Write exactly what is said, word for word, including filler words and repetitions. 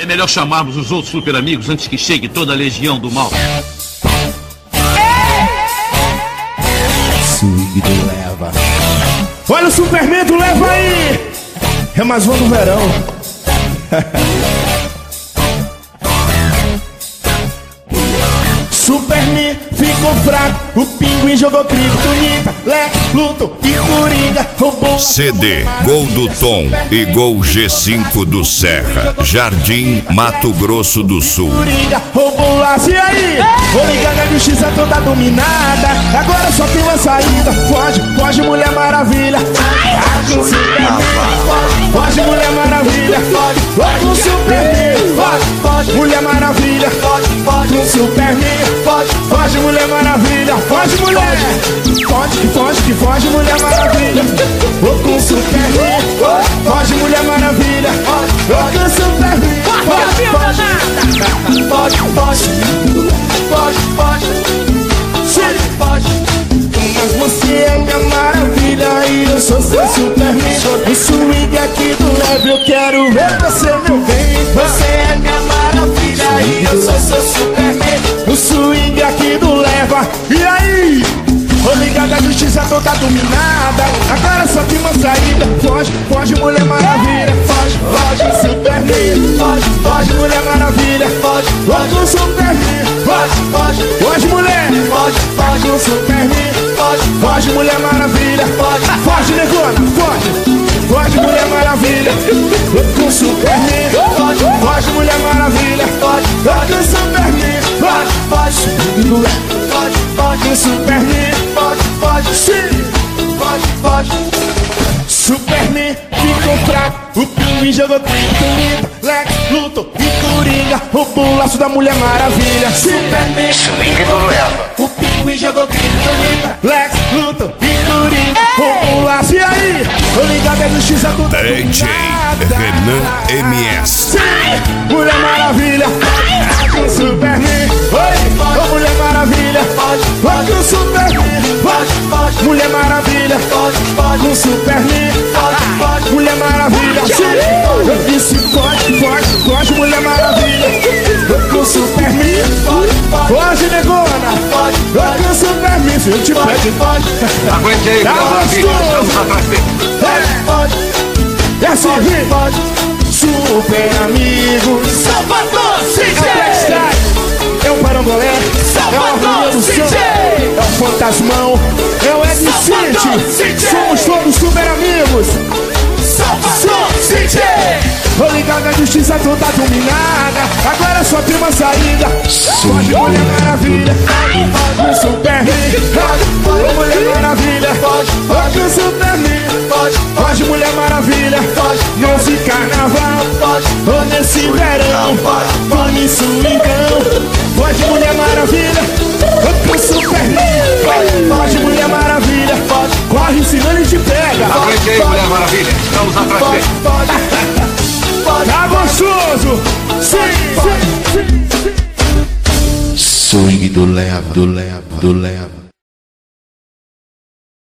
É melhor chamarmos os outros super amigos antes que chegue toda a legião do mal. Swing do Leva. Olha o Superman do Leva aí. É mais um do verão. Superman ficou fraco, o Pinguim jogou Kryptonita, Lex, Luthor e Coringa roubou. C D Gol do Tom e Gol G cinco do Serra, Jardim, Mato Grosso do Sul. Coringa roubou o laço, e aí? Vou ligar na justiça toda dominada, agora só tem uma saída. Foge, foge Mulher Maravilha. Foge, foge Mulher Maravilha. Foge o Superman. Foge, foge Mulher Maravilha. Foge, foge o Superman. Foge, foge Mulher Maravilha. Foge, mulher. Foge, que foge, que foge Mulher Maravilha. Vou com o Superman. Foge Mulher Maravilha. Vou com o Superman. Foge, foge, foge, foge, foge, foge, foge. Mas você é minha maravilha e eu sou seu Superman. O swing aqui do Leve, eu quero ver você, meu bem. Você é minha maravilha e eu sou seu Superman. O swing aqui do Leva, e aí? Ô ligada, a justiça toda dominada, agora só tem uma saída. Foge, foge Mulher Maravilha. Foge, foge Superman. Foge, foge Mulher Maravilha. Foge, foge o Superman. Foge, foge, foge mulher. Foge, foge o Superman. Foge, foge Mulher Maravilha. Foge, foge negona, foge. Foge Mulher Maravilha. Com o Superman. Foge, foge Mulher Maravilha. Foge, foge o Superman. Foge, foge, foge, foge o Superman. Foge, foge, sim. Foge, foge. Superman ficou fraco, o Pinguim jogou Kryptonita, Lex, Luthor e Coringa roubou o laço da Mulher Maravilha. Superman, swing do Leva, o Pinguim jogou Kryptonita, Lex, Luthor e Coringa roubou o laço, e aí? Tô ligado, é justiça do D J Renan M S. Mulher Maravilha, com Superman. Oi, ô Mulher Maravilha, vai com Superman. Mulher Maravilha, com Superman. Mulher Maravilha, eu disse foge, foge, foge Mulher Maravilha. Com Superman. Foge negona, vai com Superman. Se eu te pego, Aguente aí, tá Mulher Maravilha. Estamos atrás dele. é assim, vem. Super amigos, Salvador C J, é o Parangolé, é o Arminho do Som, é o Fantasmão, é o Ed City. Somos todos super amigos. Salvador C J, Tô ligado, a justiça toda dominada, agora só tem uma saída. Foge Mulher Maravilha. Foge o Superman. Foge Mulher Maravilha. Foge o Superman. Foge Mulher Maravilha. Nesse carnaval, ou nesse verão, come swingão. Foge Mulher Maravilha. Foge o Superman. Foge Mulher Maravilha. Corre, senão ele te pega. Aguente aí, Mulher Maravilha. Estamos atrás dele. Tá gostoso? Sim, sim, sim, sim. Swing do Leva, do Leva, do Leva.